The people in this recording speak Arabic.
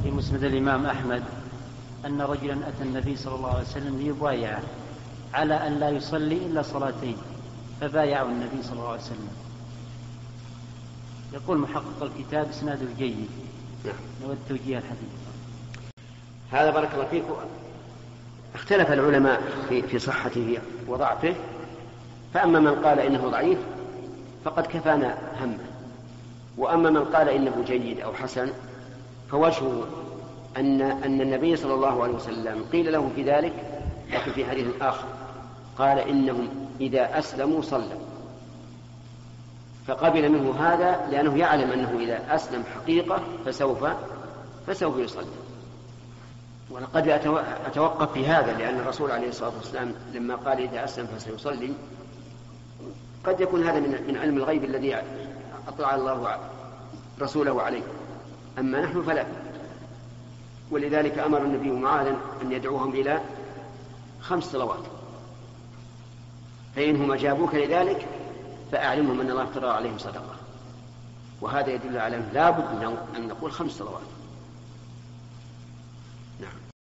في مسند الإمام أحمد أن رجلا أتى النبي صلى الله عليه وسلم ليبايعه على أن لا يصلي إلا صلاتين، فبايعه النبي صلى الله عليه وسلم. يقول محقق الكتاب إسناده جيد. نود توجيه الحديث. هذا بارك الله فيكم. اختلف العلماء في صحته وضعفه، فأما من قال إنه ضعيف فقد كفانا همه، وأما من قال إنه جيد أو حسن فوجهه أن النبي صلى الله عليه وسلم قيل له في ذلك، لكن في حديث آخر قال إنهم إذا أسلموا صلوا، فقبل منه هذا لأنه يعلم أنه إذا أسلم حقيقة فسوف يصلي. ولقد أتوقف في هذا، لأن الرسول عليه الصلاة والسلام لما قال إذا أسلم فسيصلي قد يكون هذا من علم الغيب الذي أطلع الله رسوله عليه، أما نحن فلا. ولذلك أمر النبي معاذ أن يدعوهم إلى 5 صلوات، فإنهم أجابوك لذلك فأعلمهم أن الله افترض عليهم صدقة، وهذا يدل على أن لا بد أن نقول 5 صلوات.